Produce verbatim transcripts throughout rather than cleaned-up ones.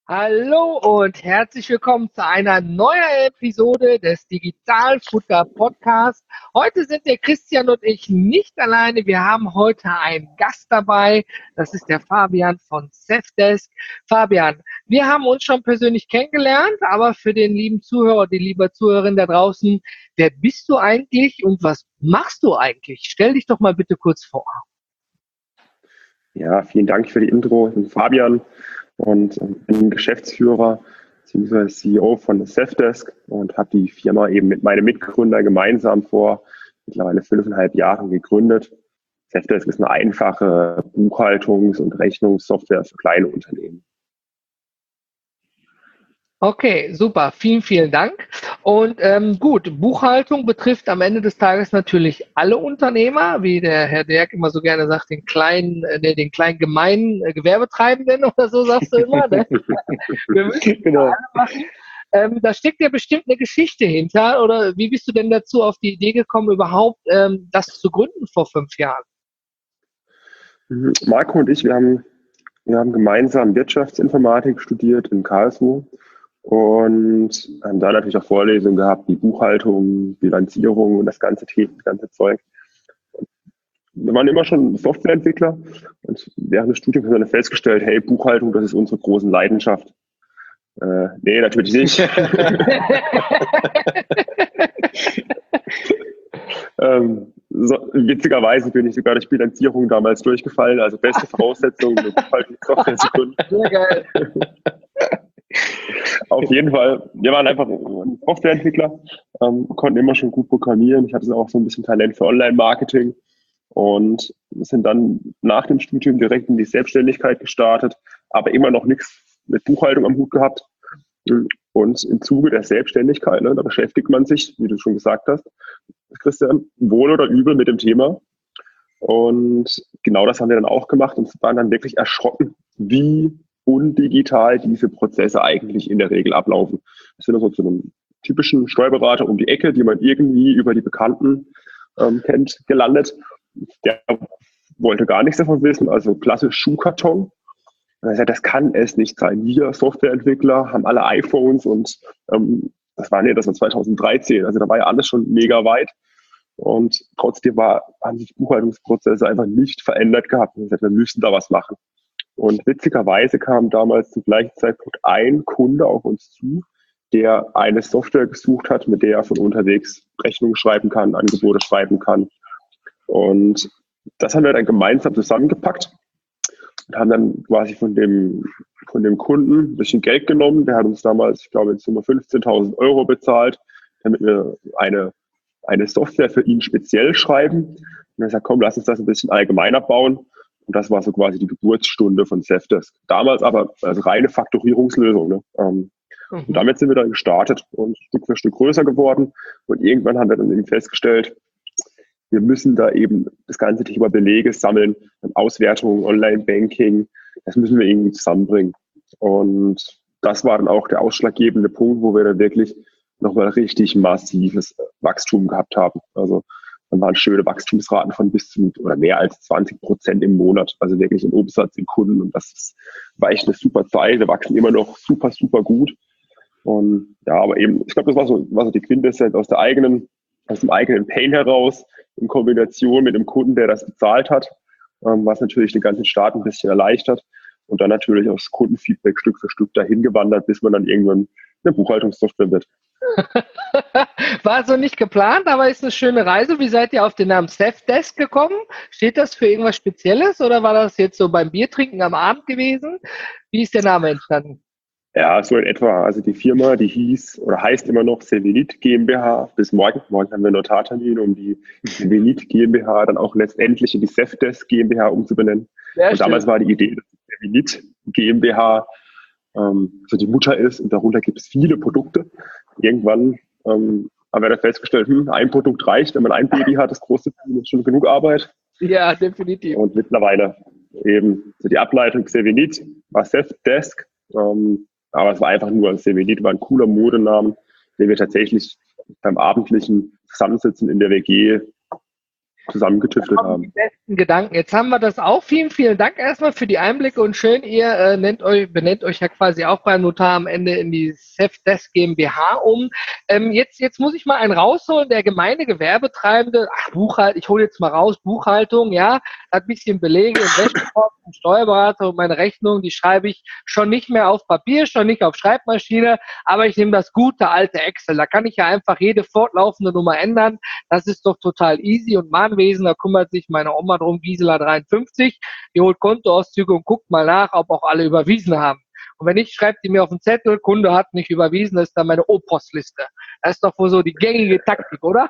Hallo und herzlich willkommen zu einer neuen Episode des Digitalfutter Podcasts. Heute sind der Christian und ich nicht alleine. Wir haben heute einen Gast dabei. Das ist der Fabian von Safdesk. Fabian, wir haben uns schon persönlich kennengelernt, aber für den lieben Zuhörer, die liebe Zuhörerin da draußen, wer bist du eigentlich und was machst du eigentlich? Stell dich doch mal bitte kurz vor. Ja, vielen Dank für die Intro. Ich bin Fabian und bin Geschäftsführer bzw. C E O von Safdesk und habe die Firma eben mit meinem Mitgründer gemeinsam vor mittlerweile fünfeinhalb Jahren gegründet. Safdesk ist eine einfache Buchhaltungs- und Rechnungssoftware für kleine Unternehmen. Okay, super. Vielen, vielen Dank. Und ähm, gut, Buchhaltung betrifft am Ende des Tages natürlich alle Unternehmer, wie der Herr Derk immer so gerne sagt, den kleinen, äh, den kleinen gemeinen äh, Gewerbetreibenden oder so sagst du immer. Ne? Wir müssen Genau. alle machen. Ähm, da steckt ja bestimmt eine Geschichte hinter. Oder wie bist du denn dazu auf die Idee gekommen, überhaupt ähm, das zu gründen vor fünf Jahren? Marco und ich, wir haben, wir haben gemeinsam Wirtschaftsinformatik studiert in Karlsruhe. Und haben da natürlich auch Vorlesungen gehabt, wie Buchhaltung, Bilanzierung und das ganze Thema, das ganze Zeug. Wir waren immer schon Softwareentwickler und während des Studiums haben wir dann festgestellt, hey, Buchhaltung, das ist unsere große Leidenschaft. Äh, nee, natürlich nicht. ähm, so, witzigerweise bin ich sogar durch Bilanzierung damals durchgefallen, also beste Voraussetzungen, eine Buchhaltungssoftware zu gründen. Sehr geil. Auf jeden Fall. Wir waren einfach Softwareentwickler, ähm, konnten immer schon gut programmieren. Ich hatte auch so ein bisschen Talent für Online-Marketing und sind dann nach dem Studium direkt in die Selbstständigkeit gestartet, aber immer noch nichts mit Buchhaltung am Hut gehabt. Und im Zuge der Selbstständigkeit, ne, da beschäftigt man sich, wie du schon gesagt hast, Christian, wohl oder übel mit dem Thema. Und genau das haben wir dann auch gemacht und waren dann wirklich erschrocken, wie undigital diese Prozesse eigentlich in der Regel ablaufen. Das sind also zu einem typischen Steuerberater um die Ecke, die man irgendwie über die Bekannten ähm, kennt, gelandet. Der wollte gar nichts davon wissen, also klassisch Schuhkarton. Er hat gesagt, das kann es nicht sein. Wir Softwareentwickler haben alle iPhones und ähm, das war nee, das war zweitausenddreizehn, also da war ja alles schon mega weit. Und trotzdem war, haben sich Buchhaltungsprozesse einfach nicht verändert gehabt. Und gesagt, wir müssen da was machen. Und witzigerweise kam damals zum gleichen Zeitpunkt ein Kunde auf uns zu, der eine Software gesucht hat, mit der er von unterwegs Rechnungen schreiben kann, Angebote schreiben kann. Und das haben wir dann gemeinsam zusammengepackt und haben dann quasi von dem, von dem Kunden ein bisschen Geld genommen. Der hat uns damals, ich glaube, in Summe fünfzehntausend Euro bezahlt, damit wir eine, eine Software für ihn speziell schreiben. Und er sagt, komm, lass uns das ein bisschen allgemeiner bauen. Und das war so quasi die Geburtsstunde von Safdesk. Damals aber als reine Faktorierungslösung. Ne? Ähm, mhm. Und damit sind wir dann gestartet und Stück für Stück größer geworden. Und irgendwann haben wir dann eben festgestellt, wir müssen da eben das ganze Thema Belege sammeln, Auswertungen, Online-Banking, das müssen wir irgendwie zusammenbringen. Und das war dann auch der ausschlaggebende Punkt, wo wir dann wirklich nochmal richtig massives Wachstum gehabt haben. Also dann waren schöne Wachstumsraten von bis zu oder mehr als zwanzig Prozent im Monat, also wirklich im Umsatz, in Kunden. Und das ist, war echt eine super Zeit. Wir wachsen immer noch super, super gut. Und ja, aber eben, ich glaube, das war so, war so die Quintessenz aus der eigenen, aus dem eigenen Pain heraus, in Kombination mit dem Kunden, der das bezahlt hat, ähm, was natürlich den ganzen Start ein bisschen erleichtert. Und dann natürlich aus Kundenfeedback Stück für Stück dahin gewandert, bis man dann irgendwann eine Buchhaltungssoftware wird. War so nicht geplant, aber ist eine schöne Reise. Wie seid ihr auf den Namen Safdesk gekommen? Steht das für irgendwas Spezielles oder war das jetzt so beim Biertrinken am Abend gewesen? Wie ist der Name entstanden? Ja, so in etwa. Also die Firma, die hieß oder heißt immer noch Sevenit GmbH. Bis morgen. Morgen haben wir einen Notartermin, um die Sevenit GmbH dann auch letztendlich in die Safdesk GmbH umzubenennen. Sehr und schön. Damals war die Idee, dass Sevenit GmbH ähm, so die Mutter ist und darunter gibt es viele Produkte. Irgendwann ähm, haben wir dann festgestellt, hm, ein Produkt reicht, wenn man ein Baby hat, das große Baby ist schon genug Arbeit. Ja, definitiv. Und mittlerweile eben so die Ableitung Sevenit war Safdesk. Ähm, aber es war einfach nur Sevenit, war ein cooler Modenamen, den wir tatsächlich beim abendlichen Zusammensitzen in der W G zusammengetüftelt haben. Die besten Gedanken. Jetzt haben wir das auch. Vielen, vielen Dank erstmal für die Einblicke und schön, ihr äh, nennt euch, benennt euch ja quasi auch beim Notar am Ende in die Safdesk GmbH um. Ähm, jetzt, jetzt muss ich mal einen rausholen, der gemeine Gewerbetreibende, ach, Buchhaltung, ich hole jetzt mal raus, Buchhaltung, ja, hat ein bisschen Belege im Wäschekorb, Steuerberater und meine Rechnung, die schreibe ich schon nicht mehr auf Papier, schon nicht auf Schreibmaschine, aber ich nehme das gute alte Excel. Da kann ich ja einfach jede fortlaufende Nummer ändern. Das ist doch total easy und Mahnwesen, da kümmert sich meine Oma drum, Gisela dreiundfünfzig, die holt Kontoauszüge und guckt mal nach, ob auch alle überwiesen haben. Und wenn nicht, schreibt die mir auf den Zettel, Kunde hat nicht überwiesen, das ist dann meine O-Post-Liste. Das ist doch wohl so die gängige Taktik, oder?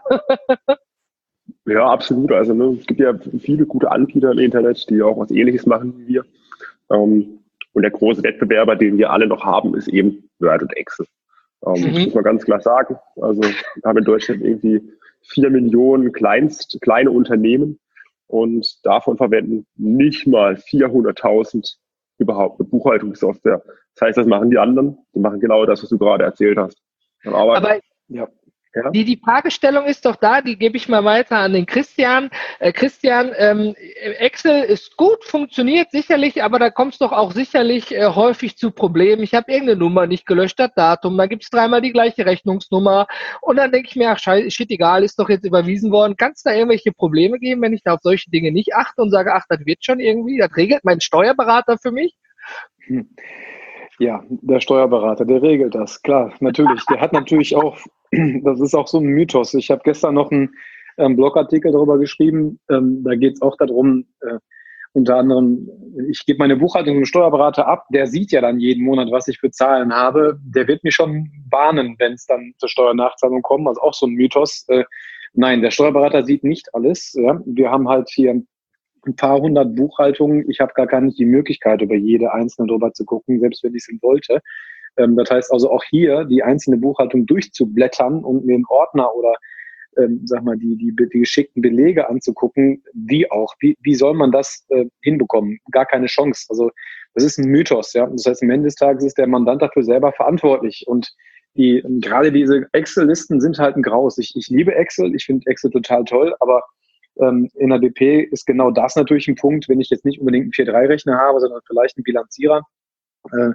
Ja, absolut. Also ne, es gibt ja viele gute Anbieter im Internet, die auch was Ähnliches machen wie wir. Ähm, und der große Wettbewerber, den wir alle noch haben, ist eben Word und Excel. Ähm, mhm. Das muss man ganz klar sagen. Also wir haben in Deutschland irgendwie vier Millionen Kleinst, kleine Unternehmen und davon verwenden nicht mal vierhunderttausend überhaupt eine Buchhaltungssoftware. Das heißt, das machen die anderen. Die machen genau das, was du gerade erzählt hast. Aber, Aber ja. Ja. Die, die Fragestellung ist doch da, die gebe ich mal weiter an den Christian. Äh, Christian, ähm, Excel ist gut, funktioniert sicherlich, aber da kommt es doch auch sicherlich äh, häufig zu Problemen. Ich habe irgendeine Nummer nicht gelöscht, das Datum, da gibt es dreimal die gleiche Rechnungsnummer und dann denke ich mir, ach scheiße, shit, egal, ist doch jetzt überwiesen worden. Kann es da irgendwelche Probleme geben, wenn ich da auf solche Dinge nicht achte und sage, ach, das wird schon irgendwie, das regelt mein Steuerberater für mich? Hm. Ja, der Steuerberater, der regelt das, klar, natürlich. Der hat natürlich auch, das ist auch so ein Mythos. Ich habe gestern noch einen ähm, Blogartikel darüber geschrieben, ähm, da geht es auch darum, äh, unter anderem, ich gebe meine Buchhaltung dem Steuerberater ab, der sieht ja dann jeden Monat, was ich für Zahlen habe. Der wird mich schon warnen, wenn es dann zur Steuernachzahlung kommt, also auch so ein Mythos. Äh, nein, der Steuerberater sieht nicht alles. Ja. Wir haben halt hier ein paar hundert Buchhaltungen. Ich habe gar gar nicht die Möglichkeit, über jede einzelne drüber zu gucken, selbst wenn ich es wollte. Ähm, das heißt also auch hier die einzelne Buchhaltung durchzublättern und mir einen Ordner oder ähm, sag mal die, die, die geschickten Belege anzugucken, wie auch. Wie, wie soll man das äh, hinbekommen? Gar keine Chance. Also das ist ein Mythos. Ja? Das heißt, am Ende des Tages ist der Mandant dafür selber verantwortlich. Und die gerade diese Excel-Listen sind halt ein Graus. Ich, ich liebe Excel, ich finde Excel total toll, aber in der B P ist genau das natürlich ein Punkt, wenn ich jetzt nicht unbedingt einen vier drei Rechner habe, sondern vielleicht einen Bilanzierer, äh,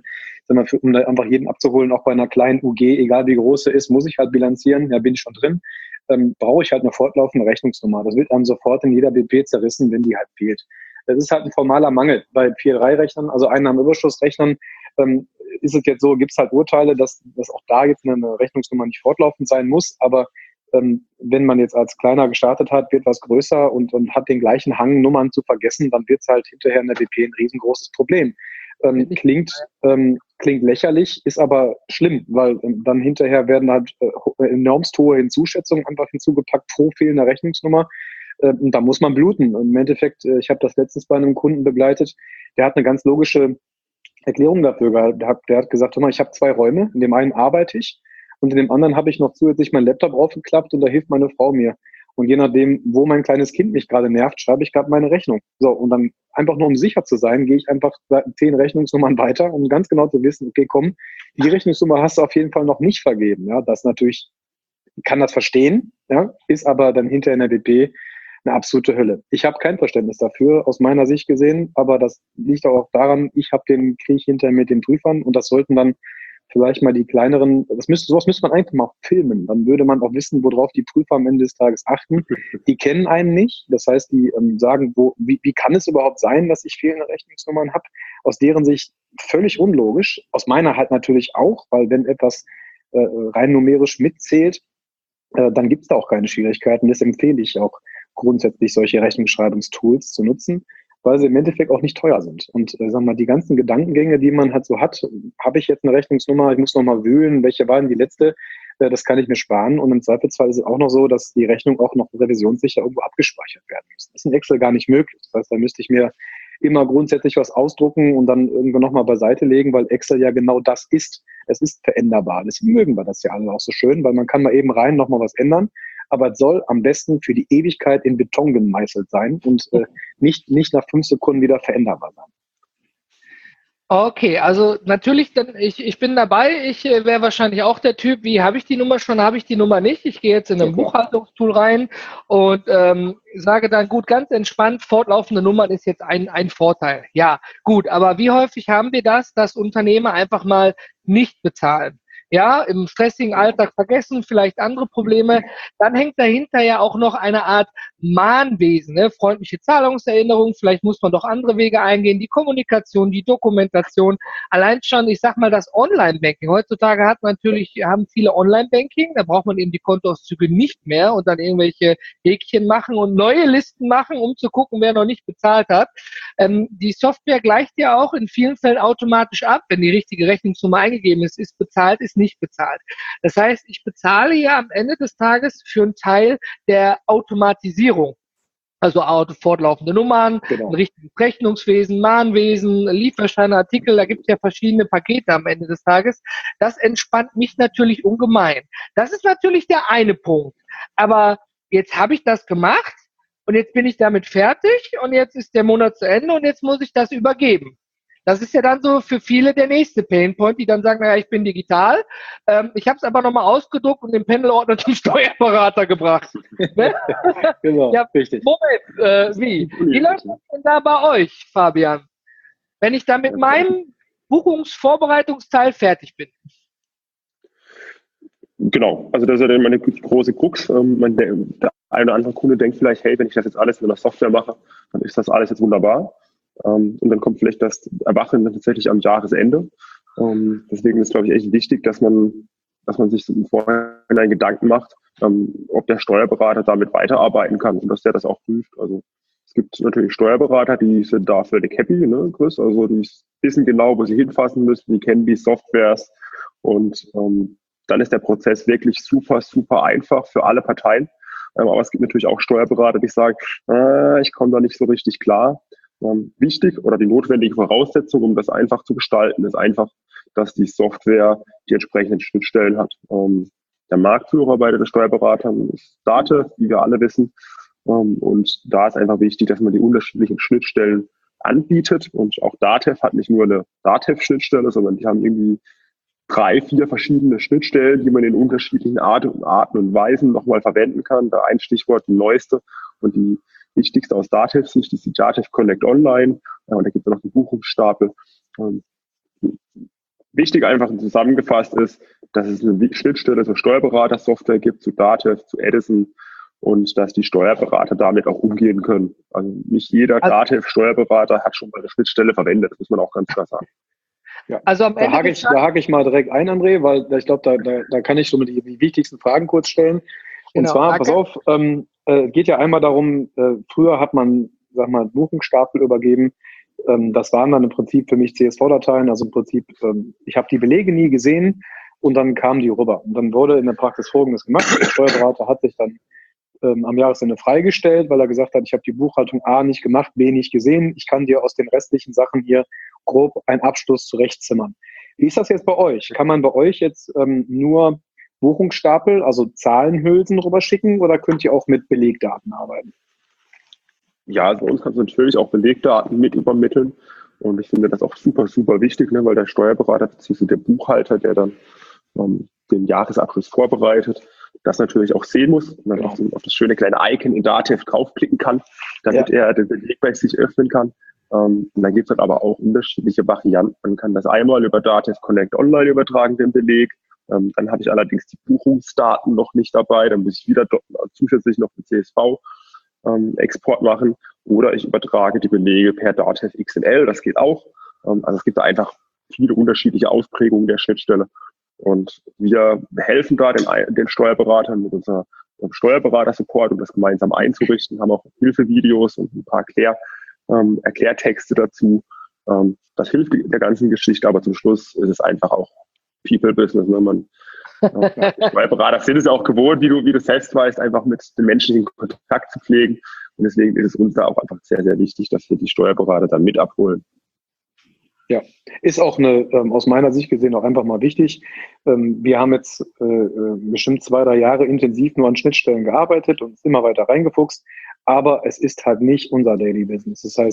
um da einfach jeden abzuholen, auch bei einer kleinen U G, egal wie groß sie ist, muss ich halt bilanzieren, da bin ich schon drin, ähm, brauche ich halt eine fortlaufende Rechnungsnummer. Das wird einem sofort in jeder B P zerrissen, wenn die halt fehlt. Das ist halt ein formaler Mangel. Bei vier drei Rechnern, also Einnahmenüberschussrechnern, ähm, ist es jetzt so, gibt es halt Urteile, dass, dass auch da jetzt eine Rechnungsnummer nicht fortlaufend sein muss, aber Ähm, wenn man jetzt als kleiner gestartet hat, wird was größer und, und hat den gleichen Hang, Nummern zu vergessen, dann wird es halt hinterher in der B P ein riesengroßes Problem. Ähm, klingt, ähm, klingt lächerlich, ist aber schlimm, weil ähm, dann hinterher werden halt äh, enormst hohe Hinzuschätzungen einfach hinzugepackt pro fehlender Rechnungsnummer. Äh, und da muss man bluten. Und im Endeffekt, äh, ich habe das letztens bei einem Kunden begleitet, der hat eine ganz logische Erklärung dafür gehabt. Der hat, der hat gesagt, hör mal, ich habe zwei Räume, in dem einen arbeite ich, und in dem anderen habe ich noch zusätzlich meinen Laptop aufgeklappt und da hilft meine Frau mir. Und je nachdem, wo mein kleines Kind mich gerade nervt, schreibe ich gerade meine Rechnung. So, und dann einfach nur, um sicher zu sein, gehe ich einfach zehn Rechnungsnummern weiter, um ganz genau zu wissen, okay, komm, die Rechnungsnummer hast du auf jeden Fall noch nicht vergeben. Ja, das natürlich, kann das verstehen, ja, ist aber dann hinter in der B P eine absolute Hölle. Ich habe kein Verständnis dafür, aus meiner Sicht gesehen, aber das liegt auch daran, ich habe den Krieg hinter mit den Prüfern und das sollten dann vielleicht mal die kleineren, das müsste, sowas müsste man einfach mal filmen. Dann würde man auch wissen, worauf die Prüfer am Ende des Tages achten. Die kennen einen nicht. Das heißt, die ähm, sagen, wo, wie, wie kann es überhaupt sein, dass ich fehlende Rechnungsnummern habe? Aus deren Sicht völlig unlogisch. Aus meiner halt natürlich auch, weil wenn etwas äh, rein numerisch mitzählt, äh, dann gibt es da auch keine Schwierigkeiten. Das empfehle ich auch grundsätzlich, solche Rechnungsschreibungstools zu nutzen, weil sie im Endeffekt auch nicht teuer sind. Und äh, sagen wir mal, die ganzen Gedankengänge, die man halt so hat, habe ich jetzt eine Rechnungsnummer, ich muss nochmal wühlen, welche war denn die letzte, äh, das kann ich mir sparen. Und im Zweifelsfall ist es auch noch so, dass die Rechnung auch noch revisionssicher irgendwo abgespeichert werden muss. Das ist in Excel gar nicht möglich. Das heißt, da müsste ich mir immer grundsätzlich was ausdrucken und dann irgendwo nochmal beiseite legen, weil Excel ja genau das ist. Es ist veränderbar. Deswegen mögen wir das ja alle auch so schön, weil man kann mal eben rein nochmal was ändern. Aber es soll am besten für die Ewigkeit in Beton gemeißelt sein und äh, nicht, nicht nach fünf Sekunden wieder veränderbar sein. Okay, also natürlich, dann ich, ich bin dabei. Ich äh, wäre wahrscheinlich auch der Typ, wie habe ich die Nummer schon, habe ich die Nummer nicht. Ich gehe jetzt in Ja, ein klar. Buchhaltungstool rein und ähm, sage dann, gut, ganz entspannt, fortlaufende Nummern ist jetzt ein, ein Vorteil. Ja, gut, aber wie häufig haben wir das, dass Unternehmer einfach mal nicht bezahlen? Ja, im stressigen Alltag vergessen, vielleicht andere Probleme. Dann hängt dahinter ja auch noch eine Art Mahnwesen, ne? Freundliche Zahlungserinnerung, vielleicht muss man doch andere Wege eingehen, die Kommunikation, die Dokumentation, allein schon, ich sag mal, das Online-Banking. Heutzutage hat man natürlich, haben viele Online-Banking, da braucht man eben die Kontoauszüge nicht mehr und dann irgendwelche Häkchen machen und neue Listen machen, um zu gucken, wer noch nicht bezahlt hat. Ähm, die Software gleicht ja auch in vielen Fällen automatisch ab, wenn die richtige Rechnungsnummer eingegeben ist, ist bezahlt, ist nicht bezahlt. Das heißt, ich bezahle ja am Ende des Tages für einen Teil der Automatisierung. Also Auto, fortlaufende Nummern, Genau. ein richtiges Rechnungswesen, Mahnwesen, Lieferscheine, Artikel, da gibt es ja verschiedene Pakete am Ende des Tages. Das entspannt mich natürlich ungemein. Das ist natürlich der eine Punkt. Aber jetzt habe ich das gemacht und jetzt bin ich damit fertig und jetzt ist der Monat zu Ende und jetzt muss ich das übergeben. Das ist ja dann so für viele der nächste Painpoint, die dann sagen, naja, ich bin digital. Ähm, ich habe es aber nochmal ausgedruckt und den Pendelordner zum Steuerberater gebracht. Ne? Genau, Ja, richtig. Moment, äh, wie? Wie läuft das denn da bei euch, Fabian? Wenn ich da mit meinem Buchungsvorbereitungsteil fertig bin. Genau, also das ist ja dann meine große Krux. Ähm, man, der, der eine oder andere Kunde denkt vielleicht, hey, wenn ich das jetzt alles in einer Software mache, dann ist das alles jetzt wunderbar. Ähm, und dann kommt vielleicht das Erwachen dann tatsächlich am Jahresende. Ähm, deswegen ist, glaube ich, echt wichtig, dass man, dass man sich so im Vorhinein Gedanken macht, ähm, ob der Steuerberater damit weiterarbeiten kann und dass der das auch prüft. Also es gibt natürlich Steuerberater, die sind da völlig happy, ne, Chris? Also die wissen genau, wo sie hinfassen müssen, die kennen die Softwares und ähm, dann ist der Prozess wirklich super, super einfach für alle Parteien. Ähm, aber es gibt natürlich auch Steuerberater, die sagen, äh, ich komme da nicht so richtig klar. Ähm, wichtig oder die notwendige Voraussetzung, um das einfach zu gestalten, ist einfach, dass die Software die entsprechenden Schnittstellen hat. Ähm, der Marktführer bei den Steuerberatern ist Datev, wie wir alle wissen. Ähm, und da ist einfach wichtig, dass man die unterschiedlichen Schnittstellen anbietet. Und auch Datev hat nicht nur eine Datev-Schnittstelle, sondern die haben irgendwie drei, vier verschiedene Schnittstellen, die man in unterschiedlichen Arten und Arten und Weisen nochmal verwenden kann. Da ein Stichwort, die neueste und die wichtigste aus Datev-Sicht ist die Datev Connect Online. Und da gibt es noch einen Buchungsstapel. Und wichtig einfach zusammengefasst ist, dass es eine Schnittstelle zur Steuerberater-Software gibt, zu Datev, zu Edison und dass die Steuerberater damit auch umgehen können. Also nicht jeder Datev-Steuerberater hat schon mal eine Schnittstelle verwendet, das muss man auch ganz klar sagen. Ja. Also am da, Ende hake ich, da hake ich mal direkt ein, André, weil ich glaube, da, da, da kann ich so die, die wichtigsten Fragen kurz stellen. Und genau, zwar, danke. Pass auf, ähm, äh, geht ja einmal darum, äh, früher hat man, sag mal, Buchungsstapel übergeben. Ähm, das waren dann im Prinzip für mich C S V-Dateien, also im Prinzip, ähm, ich habe die Belege nie gesehen und dann kamen die rüber. Und dann wurde in der Praxis Folgendes gemacht. Der Steuerberater hat sich dann ähm, am Jahresende freigestellt, weil er gesagt hat, ich habe die Buchhaltung A nicht gemacht, B nicht gesehen. Ich kann dir aus den restlichen Sachen hier grob einen Abschluss zurechtzimmern. Wie ist das jetzt bei euch? Kann man bei euch jetzt ähm, nur Buchungsstapel, also Zahlenhülsen rüberschicken oder könnt ihr auch mit Belegdaten arbeiten? Ja, also bei uns kannst du natürlich auch Belegdaten mit übermitteln und ich finde das auch super, super wichtig, ne, weil der Steuerberater bzw. der Buchhalter, der dann ähm, den Jahresabschluss vorbereitet, das natürlich auch sehen muss und dann genau. auf, auf das schöne kleine Icon in Datev draufklicken kann, damit ja. er den Beleg bei sich öffnen kann. Um, und dann gibt es halt aber auch unterschiedliche Varianten. Man kann das einmal über Datev Connect Online übertragen, den Beleg. Um, dann habe ich allerdings die Buchungsdaten noch nicht dabei. Dann muss ich wieder zusätzlich noch einen C S V-Export um, machen. Oder ich übertrage die Belege per Datev X M L. Das geht auch. Um, also es gibt da einfach viele unterschiedliche Ausprägungen der Schnittstelle. Und wir helfen da den, den Steuerberatern mit unserem Steuerberater-Support, um das gemeinsam einzurichten. Haben auch Hilfevideos und ein paar Erklär Ähm, Erklärtexte dazu. Ähm, das hilft der ganzen Geschichte, aber zum Schluss ist es einfach auch People-Business. Ne? Man, äh, Steuerberater sind es auch gewohnt, wie du, wie du selbst weißt, einfach mit den menschlichen Kontakt zu pflegen. Und deswegen ist es uns da auch einfach sehr, sehr wichtig, dass wir die Steuerberater dann mit abholen. Ja, ist auch eine, ähm, aus meiner Sicht gesehen auch einfach mal wichtig. Ähm, wir haben jetzt äh, bestimmt zwei, drei Jahre intensiv nur an Schnittstellen gearbeitet und immer weiter reingefuchst, aber es ist halt nicht unser Daily Business. Das heißt,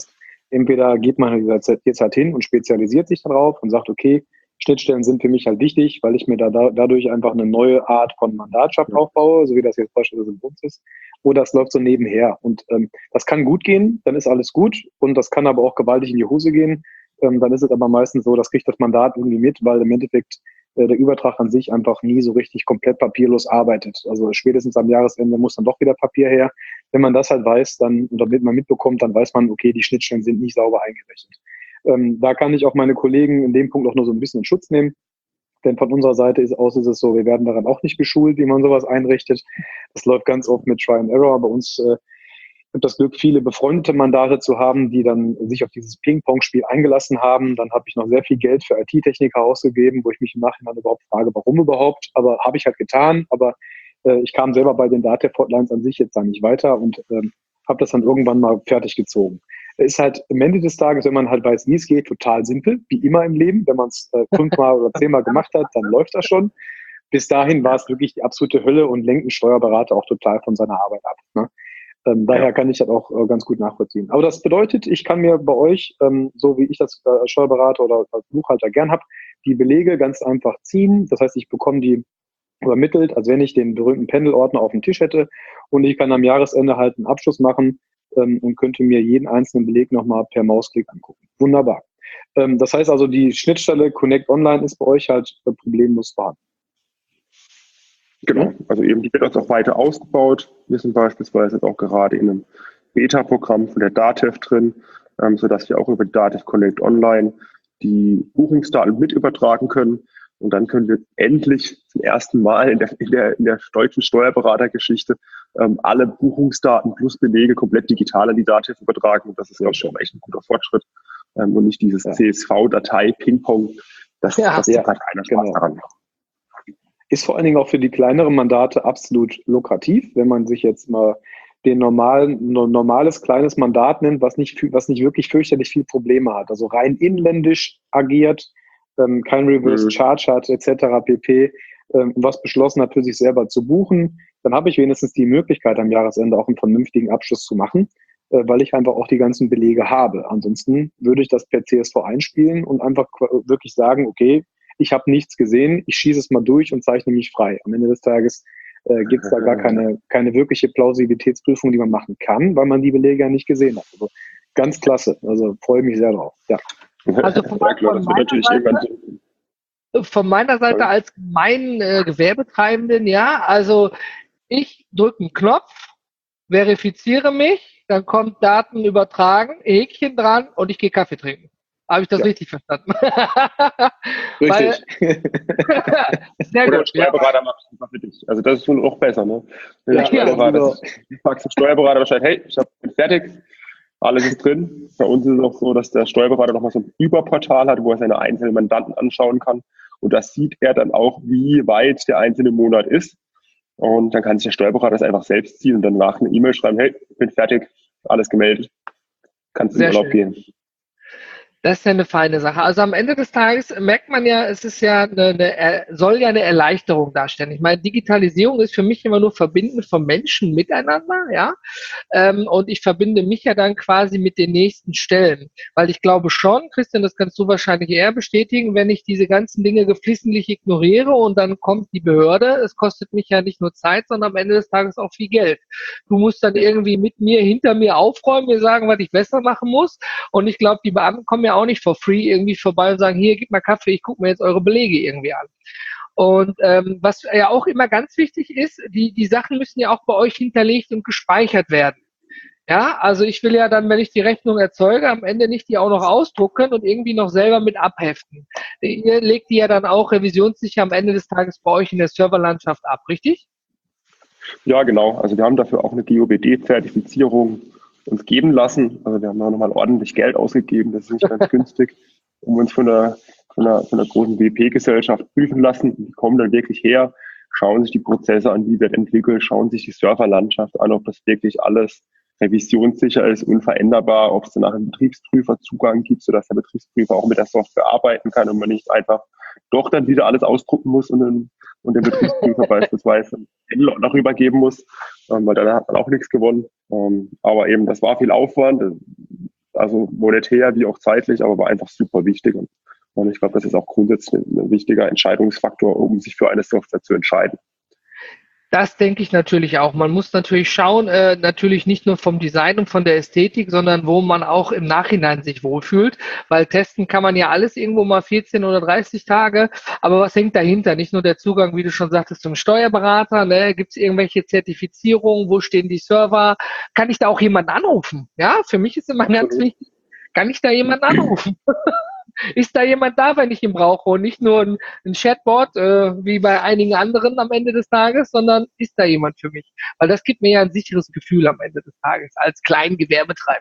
Entweder geht man jetzt halt hin und spezialisiert sich darauf und sagt, okay, Schnittstellen sind für mich halt wichtig, weil ich mir da, da dadurch einfach eine neue Art von Mandatschaft aufbaue, so wie das jetzt beispielsweise bei uns ist. Oder es läuft so nebenher. Und ähm, das kann gut gehen, dann ist alles gut. Und das kann aber auch gewaltig in die Hose gehen. Ähm, dann ist es aber meistens so, das kriegt das Mandat irgendwie mit, weil im Endeffekt äh, der Übertrag an sich einfach nie so richtig komplett papierlos arbeitet. Also spätestens am Jahresende muss dann doch wieder Papier her. Wenn man das halt weiß, dann, oder damit man mitbekommt, dann weiß man, okay, die Schnittstellen sind nicht sauber eingerechnet. Ähm, da kann ich auch meine Kollegen in dem Punkt auch nur so ein bisschen in Schutz nehmen. Denn von unserer Seite ist aus ist es so, wir werden daran auch nicht geschult, wie man sowas einrichtet. Das läuft ganz oft mit Try and Error. Bei uns äh, gibt das Glück, viele befreundete Mandate zu haben, die dann sich auf dieses Ping-Pong-Spiel eingelassen haben. Dann habe ich noch sehr viel Geld für I T-Techniker ausgegeben, wo ich mich im Nachhinein überhaupt frage, warum überhaupt. Aber habe ich halt getan. Aber äh, ich kam selber bei den Datev-Hotlines an sich jetzt da nicht weiter und äh, habe das dann irgendwann mal fertig gezogen. Ist halt am Ende des Tages, wenn man halt weiß, wie es geht, total simpel, wie immer im Leben. Wenn man es äh, fünfmal oder zehnmal gemacht hat, dann läuft das schon. Bis dahin war es wirklich die absolute Hölle und lenkt ein Steuerberater auch total von seiner Arbeit ab. Ne? Ähm, daher kann ich das auch äh, ganz gut nachvollziehen. Aber das bedeutet, ich kann mir bei euch, ähm, so wie ich das äh, als Steuerberater oder als Buchhalter gern habe, die Belege ganz einfach ziehen. Das heißt, ich bekomme die übermittelt, als wenn ich den berühmten Pendelordner auf dem Tisch hätte und ich kann am Jahresende halt einen Abschluss machen ähm, und könnte mir jeden einzelnen Beleg nochmal per Mausklick angucken. Wunderbar. Ähm, das heißt also, die Schnittstelle Connect Online ist bei euch halt äh, problemlos vorhanden. Genau, also eben die wird jetzt auch weiter ausgebaut. Wir sind beispielsweise jetzt auch gerade in einem Beta-Programm von der Datev drin, ähm, sodass wir auch über die Datev Connect Online die Buchungsdaten mit übertragen können. Und dann können wir endlich zum ersten Mal in der, in der, in der deutschen Steuerberatergeschichte ähm, alle Buchungsdaten plus Belege komplett digital an die Datev übertragen. Und das ist, glaube ich, schon echt ein guter Fortschritt. Ähm, und nicht dieses ja. C S V-Datei-Ping-Pong. Das, ja, das ja, hat keiner Spaß genau. daran. Ist vor allen Dingen auch für die kleineren Mandate absolut lukrativ, wenn man sich jetzt mal den normalen, normales kleines Mandat nimmt, was nicht, was nicht wirklich fürchterlich viel Probleme hat. Also rein inländisch agiert, ähm, kein Reverse Charge hat, et cetera pp. Ähm, was beschlossen hat, für sich selber zu buchen, dann habe ich wenigstens die Möglichkeit, am Jahresende auch einen vernünftigen Abschluss zu machen, äh, weil ich einfach auch die ganzen Belege habe. Ansonsten würde ich das per C S V einspielen und einfach wirklich sagen, okay, ich habe nichts gesehen, ich schieße es mal durch und zeichne mich frei. Am Ende des Tages äh, gibt es da gar keine, keine wirkliche Plausibilitätsprüfung, die man machen kann, weil man die Belege ja nicht gesehen hat. Also ganz klasse, also freue mich sehr drauf. Ja. Also von, ja, klar, von, meiner Seite, von meiner Seite als gemeinen äh, Gewerbetreibenden, ja, also ich drücke einen Knopf, verifiziere mich, dann kommt Daten übertragen, Häkchen dran und ich gehe Kaffee trinken. Habe ich das ja. richtig verstanden? Richtig. Weil, sehr Oder gut. Steuerberater ja. macht es einfach für dich. Also das ist wohl auch besser, ne? Ja, Steuerberater, ja. Du fragst den Steuerberater wahrscheinlich, hey, ich bin fertig, alles ist drin. Bei uns ist es auch so, dass der Steuerberater nochmal so ein Überportal hat, wo er seine einzelnen Mandanten anschauen kann. Und da sieht er dann auch, wie weit der einzelne Monat ist. Und dann kann sich der Steuerberater das einfach selbst ziehen und danach eine E-Mail schreiben, hey, ich bin fertig, alles gemeldet, kannst in den Urlaub gehen. Das ist ja eine feine Sache. Also am Ende des Tages merkt man ja, es ist ja eine, eine, soll ja eine Erleichterung darstellen. Ich meine, Digitalisierung ist für mich immer nur Verbinden von Menschen miteinander, ja. Ähm, und ich verbinde mich ja dann quasi mit den nächsten Stellen. Weil ich glaube schon, Christian, das kannst du wahrscheinlich eher bestätigen, wenn ich diese ganzen Dinge geflissentlich ignoriere und dann kommt die Behörde, es kostet mich ja nicht nur Zeit, sondern am Ende des Tages auch viel Geld. Du musst dann irgendwie mit mir, hinter mir aufräumen, mir sagen, was ich besser machen muss. Und ich glaube, die Beamten kommen ja auch nicht for free irgendwie vorbei und sagen, hier, gib mal Kaffee, ich gucke mir jetzt eure Belege irgendwie an. Und ähm, was ja auch immer ganz wichtig ist, die, die Sachen müssen ja auch bei euch hinterlegt und gespeichert werden. Ja, also ich will ja dann, wenn ich die Rechnung erzeuge, am Ende nicht die auch noch ausdrucken und irgendwie noch selber mit abheften. Ihr legt die ja dann auch revisionssicher am Ende des Tages bei euch in der Serverlandschaft ab, richtig? Ja, genau. Also wir haben dafür auch eine G O B D-Zertifizierung uns geben lassen. Also wir haben da nochmal ordentlich Geld ausgegeben, das ist nicht ganz günstig, um uns von einer, von einer, von einer großen W P-Gesellschaft prüfen lassen. Die kommen dann wirklich her, schauen sich die Prozesse an, wie wird entwickelt, schauen sich die Serverlandschaft an, ob das wirklich alles revisionssicher ist, unveränderbar, ob es danach einen Betriebsprüferzugang gibt, sodass der Betriebsprüfer auch mit der Software arbeiten kann und man nicht einfach doch dann wieder alles ausdrucken muss und, den, und den Betriebsprüfer beispielsweise einen Händler rübergeben muss, ähm, weil dann hat man auch nichts gewonnen. Ähm, aber eben, das war viel Aufwand. also monetär wie auch zeitlich, aber war einfach super wichtig. Und, und ich glaube, das ist auch grundsätzlich ein, ein wichtiger Entscheidungsfaktor, um sich für eine Software zu entscheiden. Das denke ich natürlich auch. Man muss natürlich schauen, äh, natürlich nicht nur vom Design und von der Ästhetik, sondern wo man auch im Nachhinein sich wohlfühlt, weil testen kann man ja alles irgendwo mal vierzehn oder dreißig Tage, aber was hängt dahinter? Nicht nur der Zugang, wie du schon sagtest, zum Steuerberater, ne? Gibt es irgendwelche Zertifizierungen, wo stehen die Server? Kann ich da auch jemanden anrufen? Ja, für mich ist immer ganz wichtig, kann ich da jemanden anrufen? Ist da jemand da, wenn ich ihn brauche und nicht nur ein, ein Chatbot, äh, wie bei einigen anderen am Ende des Tages, sondern ist da jemand für mich? Weil das gibt mir ja ein sicheres Gefühl am Ende des Tages als Kleingewerbetreiber.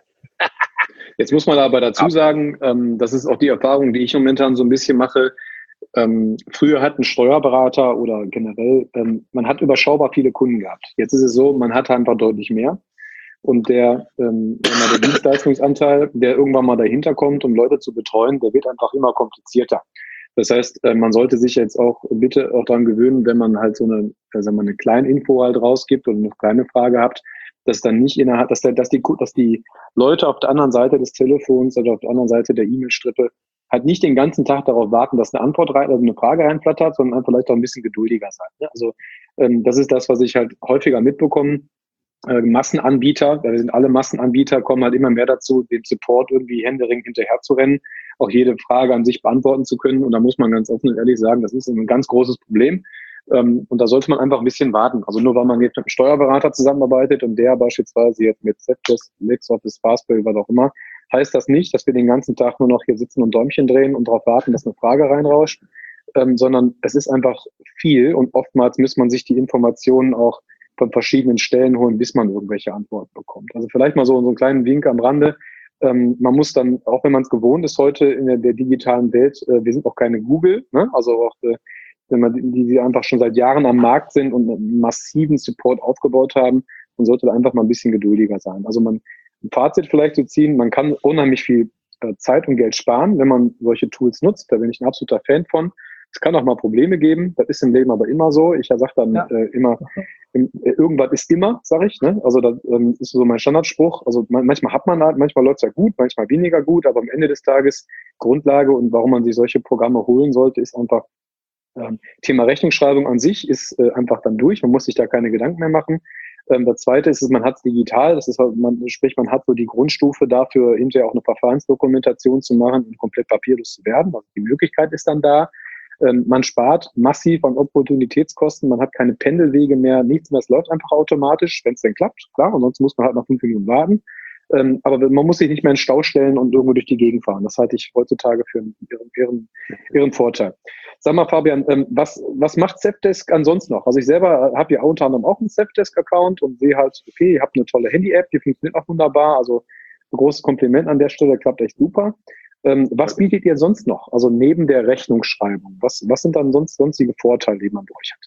Jetzt muss man aber dazu sagen, ähm, das ist auch die Erfahrung, die ich momentan so ein bisschen mache. Ähm, früher hat ein Steuerberater oder generell, ähm, man hat überschaubar viele Kunden gehabt. Jetzt ist es so, man hat einfach deutlich mehr. Und der, ähm, der Dienstleistungsanteil, der irgendwann mal dahinter kommt, um Leute zu betreuen, der wird einfach immer komplizierter. Das heißt, äh, man sollte sich jetzt auch bitte auch daran gewöhnen, wenn man halt so eine, also wenn man eine kleine Info halt rausgibt und eine kleine Frage habt, dass dann nicht innerhalb, dass, der, dass die, dass die Leute auf der anderen Seite des Telefons oder auf der anderen Seite der E-Mail-Strippe halt nicht den ganzen Tag darauf warten, dass eine Antwort rein, also eine Frage reinflattert, sondern vielleicht auch ein bisschen geduldiger sein. Ne? Also ähm, das ist das, was ich halt häufiger mitbekomme. Äh, Massenanbieter, wir sind alle Massenanbieter, kommen halt immer mehr dazu, dem Support irgendwie händeringend hinterher zu rennen, auch jede Frage an sich beantworten zu können. Und da muss man ganz offen und ehrlich sagen, das ist ein ganz großes Problem. Ähm, und da sollte man einfach ein bisschen warten. Also nur weil man jetzt mit einem Steuerberater zusammenarbeitet und der beispielsweise jetzt mit Zetdesk, LexOffice, Fastbill, was auch immer, heißt das nicht, dass wir den ganzen Tag nur noch hier sitzen und Däumchen drehen und darauf warten, dass eine Frage reinrauscht, ähm, sondern es ist einfach viel und oftmals muss man sich die Informationen auch von verschiedenen Stellen holen, bis man irgendwelche Antworten bekommt. Also vielleicht mal so, so einen kleinen Wink am Rande. Ähm, man muss dann, auch wenn man es gewohnt ist heute in der, der digitalen Welt, äh, wir sind auch keine Google, ne? Also auch äh, wenn man die, die einfach schon seit Jahren am Markt sind und einen massiven Support aufgebaut haben, man sollte da einfach mal ein bisschen geduldiger sein. Also man, ein Fazit vielleicht zu ziehen, man kann unheimlich viel äh, Zeit und Geld sparen, wenn man solche Tools nutzt. Da bin ich ein absoluter Fan von. Es kann auch mal Probleme geben, das ist im Leben aber immer so. Ich sage dann ja. äh, immer, im, äh, irgendwas ist immer, sage ich. Ne? Also das ähm, ist so mein Standardspruch. Also man, manchmal hat man halt, manchmal läuft es ja gut, manchmal weniger gut, aber am Ende des Tages Grundlage und warum man sich solche Programme holen sollte, ist einfach ähm, Thema Rechnungsschreibung an sich ist äh, einfach dann durch. Man muss sich da keine Gedanken mehr machen. Ähm, das Zweite ist, man hat es digital. Das ist, man, sprich, man hat so die Grundstufe dafür, hinterher auch eine Verfahrensdokumentation zu machen und komplett papierlos zu werden. Also die Möglichkeit ist dann da. Ähm, man spart massiv an Opportunitätskosten, man hat keine Pendelwege mehr, nichts mehr, es läuft einfach automatisch, wenn es denn klappt, klar, und sonst muss man halt noch fünf Minuten warten. Ähm, aber man muss sich nicht mehr in den Stau stellen und irgendwo durch die Gegend fahren. Das halte ich heutzutage für einen ihren, ihren, ihren Vorteil. Sag mal, Fabian, ähm, was, was macht Zetdesk ansonsten noch? Also ich selber habe ja unter anderem auch einen Zetdesk-Account und sehe halt, okay, ihr habt eine tolle Handy-App, die funktioniert auch wunderbar, also ein großes Kompliment an der Stelle, klappt echt super. Ähm, was bietet ihr sonst noch? Also neben der Rechnungsschreibung, was, was sind dann sonst sonstige Vorteile, die man bei euch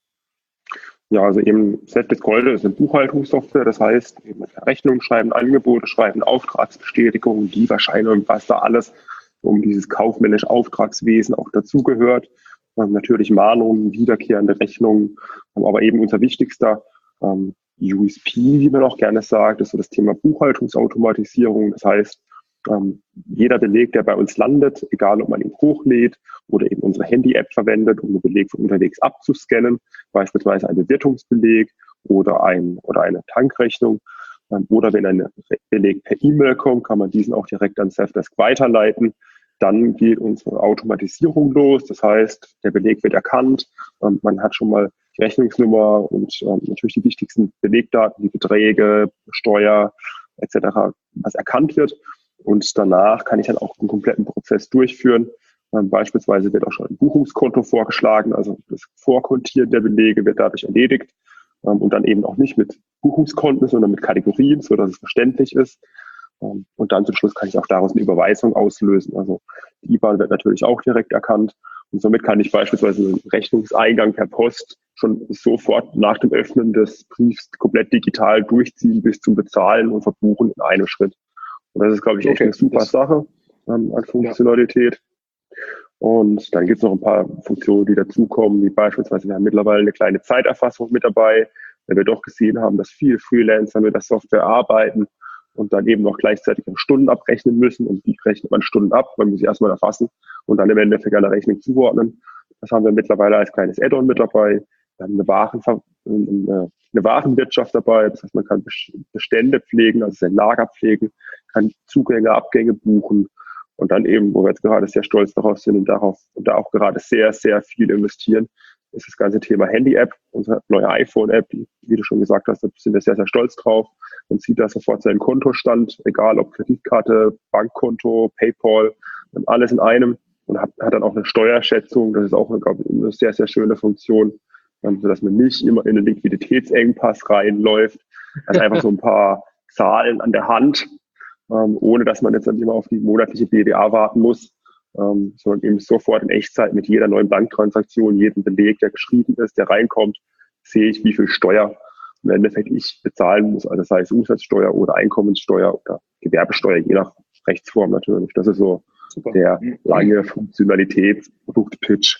hat? Ja, also eben Zetdesk Gold ist eine Buchhaltungssoftware, das heißt eben Rechnungen schreiben, Angebote schreiben, Auftragsbestätigungen, Lieferscheine, was da alles um dieses kaufmännische Auftragswesen auch dazugehört. Ähm, natürlich Mahnungen, wiederkehrende Rechnungen, ähm, aber eben unser wichtigster ähm, U S P, wie man auch gerne sagt, ist so das Thema Buchhaltungsautomatisierung. Das heißt, ähm, jeder Beleg, der bei uns landet, egal ob man ihn hochlädt oder eben unsere Handy-App verwendet, um den Beleg von unterwegs abzuscannen, beispielsweise ein Bewirtungsbeleg oder, ein, oder eine Tankrechnung, ähm, oder wenn ein Beleg per E-Mail kommt, kann man diesen auch direkt an Zetdesk weiterleiten. Dann geht unsere Automatisierung los. Das heißt, der Beleg wird erkannt. Ähm, man hat schon mal die Rechnungsnummer und ähm, natürlich die wichtigsten Belegdaten, die Beträge, Steuer et cetera, was erkannt wird. Und danach kann ich dann auch den kompletten Prozess durchführen. Ähm, beispielsweise wird auch schon ein Buchungskonto vorgeschlagen. Also das Vorkontieren der Belege wird dadurch erledigt. Ähm, und dann eben auch nicht mit Buchungskonten, sondern mit Kategorien, sodass es verständlich ist. Ähm, und dann zum Schluss kann ich auch daraus eine Überweisung auslösen. Also die I B A N wird natürlich auch direkt erkannt. Und somit kann ich beispielsweise einen Rechnungseingang per Post schon sofort nach dem Öffnen des Briefs komplett digital durchziehen bis zum Bezahlen und Verbuchen in einem Schritt. Und das ist, glaube ich, echt okay. Eine super das Sache ähm, an Funktionalität. Ja. Und dann gibt es noch ein paar Funktionen, die dazukommen, wie beispielsweise, wir haben mittlerweile eine kleine Zeiterfassung mit dabei, weil wir doch gesehen haben, dass viele Freelancer mit der Software arbeiten und dann eben noch gleichzeitig Stunden abrechnen müssen und die rechnet man Stunden ab, man muss sie erstmal erfassen und dann im Endeffekt eine Rechnung zuordnen. Das haben wir mittlerweile als kleines Add-on mit dabei. Wir haben eine, Warenver eine, eine Warenwirtschaft dabei, das heißt, man kann Bestände pflegen, also sein Lager pflegen, kann Zugänge, Abgänge buchen und dann eben, wo wir jetzt gerade sehr stolz darauf sind und darauf und da auch gerade sehr, sehr viel investieren, ist das ganze Thema Handy-App, unsere neue iPhone-App, die, wie du schon gesagt hast, da sind wir sehr, sehr stolz drauf. Man sieht da sofort seinen Kontostand, egal ob Kreditkarte, Bankkonto, PayPal, alles in einem und hat, hat dann auch eine Steuerschätzung. Das ist auch eine, glaube ich, eine sehr, sehr schöne Funktion, sodass man nicht immer in einen Liquiditätsengpass reinläuft. Also einfach so ein paar Zahlen an der Hand, ähm, ohne dass man jetzt dann immer auf die monatliche B D A warten muss. Ähm, sondern eben sofort in Echtzeit mit jeder neuen Banktransaktion, jedem Beleg, der geschrieben ist, der reinkommt, sehe ich, wie viel Steuer im Endeffekt ich bezahlen muss. Also sei es Umsatzsteuer oder Einkommenssteuer oder Gewerbesteuer, je nach Rechtsform natürlich. Das ist so Super. Der lange Funktionalitäts-Produktpitch.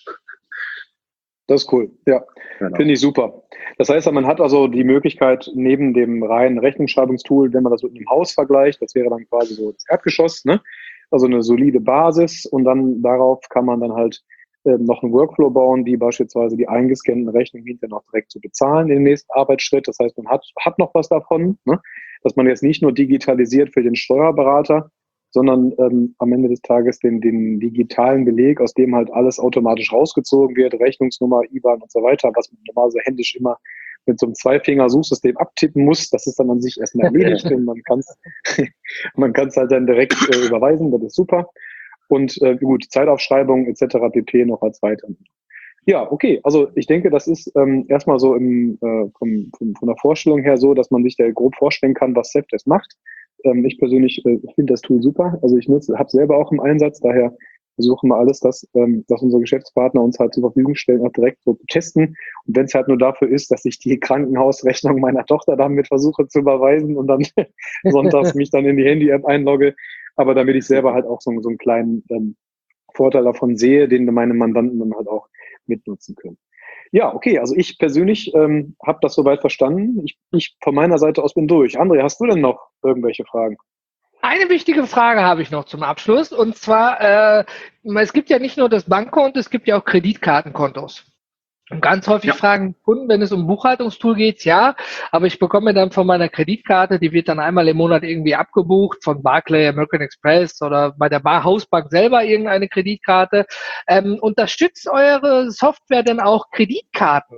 Das ist cool, ja, genau. Finde ich super. Das heißt, man hat also die Möglichkeit, neben dem reinen Rechnungsschreibungstool, wenn man das mit einem Haus vergleicht, das wäre dann quasi so das Erdgeschoss, ne? Also eine solide Basis und dann darauf kann man dann halt äh, noch einen Workflow bauen, wie beispielsweise die eingescannten Rechnungen hinterher noch direkt zu bezahlen im nächsten Arbeitsschritt. Das heißt, man hat, hat noch was davon, ne? Dass man jetzt nicht nur digitalisiert für den Steuerberater, sondern ähm, am Ende des Tages den, den digitalen Beleg, aus dem halt alles automatisch rausgezogen wird, Rechnungsnummer, I B A N und so weiter, was man normalerweise händisch immer mit so einem Zweifinger-Suchsystem abtippen muss. Das ist dann an sich erstmal erledigt und man kann es man kann's halt dann direkt äh, überweisen, das ist super. Und äh, gut, Zeitaufschreibung et cetera pp. Noch als weiter. Ja, okay, also ich denke, das ist ähm, erstmal so im, äh, vom, vom, von der Vorstellung her so, dass man sich da grob vorstellen kann, was Safdesk macht. Ähm, ich persönlich äh, finde das Tool super. Also ich nutze, habe selber auch im Einsatz, daher versuchen wir alles, dass, ähm, dass unsere Geschäftspartner uns halt zur Verfügung stellen, auch direkt so zu testen. Und wenn es halt nur dafür ist, dass ich die Krankenhausrechnung meiner Tochter damit versuche zu überweisen und dann sonntags mich dann in die Handy-App einlogge, aber damit ich selber halt auch so, so einen kleinen ähm, Vorteil davon sehe, den meine Mandanten dann halt auch mitnutzen können. Ja, okay, also ich persönlich ähm, habe das soweit verstanden. Ich, ich von meiner Seite aus bin durch. André, hast du denn noch irgendwelche Fragen? Eine wichtige Frage habe ich noch zum Abschluss und zwar, äh, es gibt ja nicht nur das Bankkonto, es gibt ja auch Kreditkartenkontos. Und ganz häufig ja. fragen Kunden, wenn es um Buchhaltungstool geht, ja, aber ich bekomme dann von meiner Kreditkarte, die wird dann einmal im Monat irgendwie abgebucht, von Barclays, American Express oder bei der Bar Hausbank selber irgendeine Kreditkarte. Ähm, unterstützt eure Software denn auch Kreditkarten?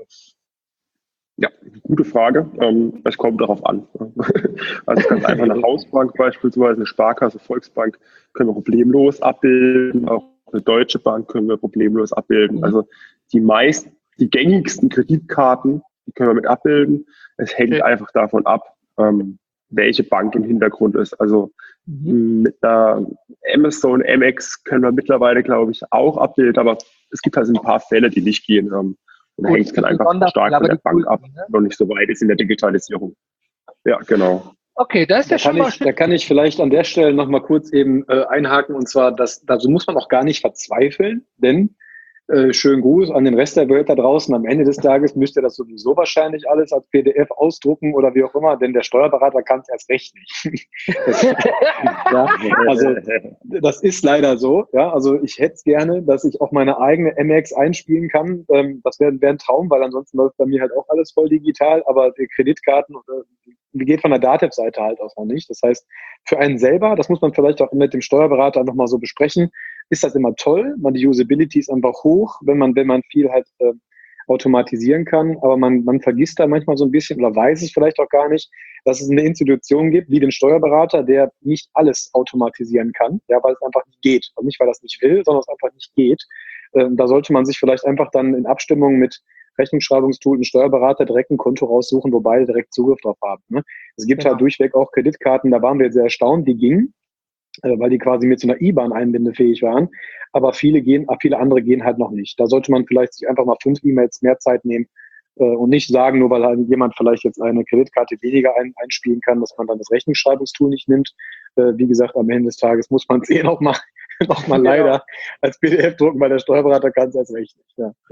Ja, gute Frage. Ähm, es kommt darauf an. Also ganz einfach eine Hausbank beispielsweise, eine Sparkasse, Volksbank können wir problemlos abbilden. Auch eine Deutsche Bank können wir problemlos abbilden. Also die meisten, die gängigsten Kreditkarten, die können wir mit abbilden. Es hängt okay. einfach davon ab, ähm, welche Bank im Hintergrund ist. Also mhm. mit einer Amazon, Amex können wir mittlerweile, glaube ich, auch abbilden, aber es gibt halt ein paar Fälle, die nicht gehen. Ähm, Und da hängt es dann einfach stark von der Bank ab, ne? Noch nicht so weit ist in der Digitalisierung. Ja, genau. Okay, da ist ja schon mal. Da kann ich vielleicht an der Stelle noch mal kurz eben äh, einhaken und zwar, dass da so muss man auch gar nicht verzweifeln, denn äh, schönen Gruß an den Rest der Welt da draußen. Am Ende des Tages müsst ihr das sowieso wahrscheinlich alles als P D F ausdrucken oder wie auch immer, denn der Steuerberater kann es erst recht nicht. das, ja, also das ist leider so. Ja, also ich hätte es gerne, dass ich auch meine eigene M X einspielen kann. Ähm, das wäre wär ein Traum, weil ansonsten läuft bei mir halt auch alles voll digital, aber die Kreditkarten äh, geht von der Datev-Seite halt aus noch nicht. Das heißt, für einen selber, das muss man vielleicht auch mit dem Steuerberater nochmal so besprechen, ist das immer toll. Man, die Usability ist einfach hoch, wenn man, wenn man viel halt äh, automatisieren kann. Aber man, man vergisst da manchmal so ein bisschen oder weiß es vielleicht auch gar nicht, dass es eine Institution gibt, wie den Steuerberater, der nicht alles automatisieren kann, ja, weil es einfach nicht geht. Also nicht, weil er es nicht will, sondern es einfach nicht geht. Ähm, da sollte man sich vielleicht einfach dann in Abstimmung mit Rechnungsschreibungstool und Steuerberater direkt ein Konto raussuchen, wo beide direkt Zugriff drauf haben. Ne? Es gibt genau. halt durchweg auch Kreditkarten, da waren wir sehr erstaunt, die gingen, äh, weil die quasi mit so einer I B A N einbindefähig waren. Aber viele gehen, viele andere gehen halt noch nicht. Da sollte man vielleicht sich einfach mal fünf E-Mails mehr Zeit nehmen äh, und nicht sagen, nur weil halt jemand vielleicht jetzt eine Kreditkarte weniger ein, einspielen kann, dass man dann das Rechnungsschreibungstool nicht nimmt. Äh, wie gesagt, am Ende des Tages muss man es eh noch mal, noch mal leider als P D F drucken, weil der Steuerberater kann es erst recht nicht. Ja, so.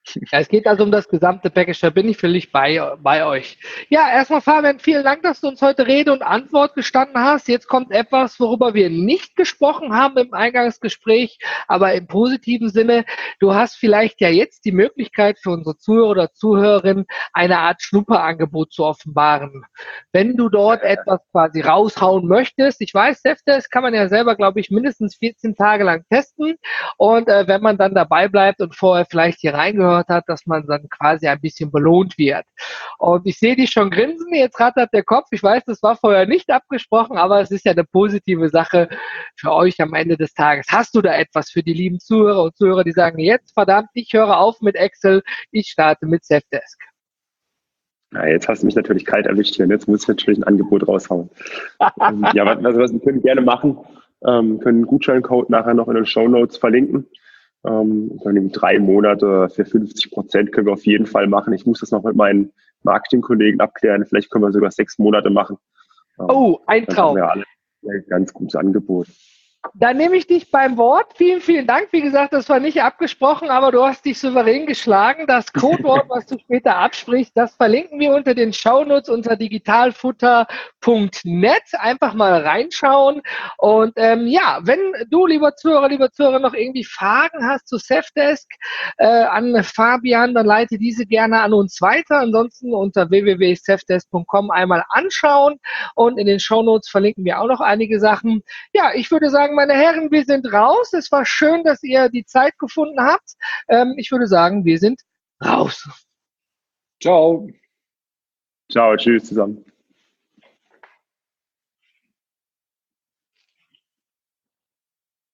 Ja, es geht also um das gesamte Package, da bin ich völlig bei, bei euch. Ja, erstmal Fabian, vielen Dank, dass du uns heute Rede und Antwort gestanden hast. Jetzt kommt etwas, worüber wir nicht gesprochen haben im Eingangsgespräch, aber im positiven Sinne. Du hast vielleicht ja jetzt die Möglichkeit für unsere Zuhörer oder Zuhörerinnen, eine Art Schnupperangebot zu offenbaren. Wenn du dort etwas quasi raushauen möchtest, ich weiß, Safdesk kann man ja selber, glaube ich, mindestens vierzehn Tage lang testen und äh, wenn man dann dabei bleibt und vorher vielleicht hier reingehört hat, dass man dann quasi ein bisschen belohnt wird. Und ich sehe dich schon grinsen, jetzt rattert der Kopf. Ich weiß, das war vorher nicht abgesprochen, aber es ist ja eine positive Sache für euch am Ende des Tages. Hast du da etwas für die lieben Zuhörer und Zuhörer, die sagen, jetzt verdammt, ich höre auf mit Excel, ich starte mit Safdesk? Ja, jetzt hast du mich natürlich kalt erwischt hier. Jetzt muss ich natürlich ein Angebot raushauen. ähm, ja, was, was wir können gerne machen, ähm, können einen Gutscheincode nachher noch in den Shownotes verlinken. Ähm, können drei Monate für fünfzig Prozent können wir auf jeden Fall machen. Ich muss das noch mit meinen Marketingkollegen abklären. Vielleicht können wir sogar sechs Monate machen. Ähm, oh, ein Traum. Dann haben wir alle ein ganz gutes Angebot. Dann nehme ich dich beim Wort. Vielen, vielen Dank. Wie gesagt, das war nicht abgesprochen, aber du hast dich souverän geschlagen. Das Codewort, was du später absprichst, das verlinken wir unter den Shownotes unter digitalfutter punkt net. Einfach mal reinschauen. Und ähm, ja, wenn du, lieber Zuhörer, lieber Zuhörer, noch irgendwie Fragen hast zu Safdesk äh, an Fabian, dann leite diese gerne an uns weiter. Ansonsten unter w w w punkt safdesk punkt com einmal anschauen. Und in den Shownotes verlinken wir auch noch einige Sachen. Ja, ich würde sagen, meine Herren, wir sind raus. Es war schön, dass ihr die Zeit gefunden habt. Ähm, ich würde sagen, wir sind raus. Ciao. Ciao, tschüss zusammen.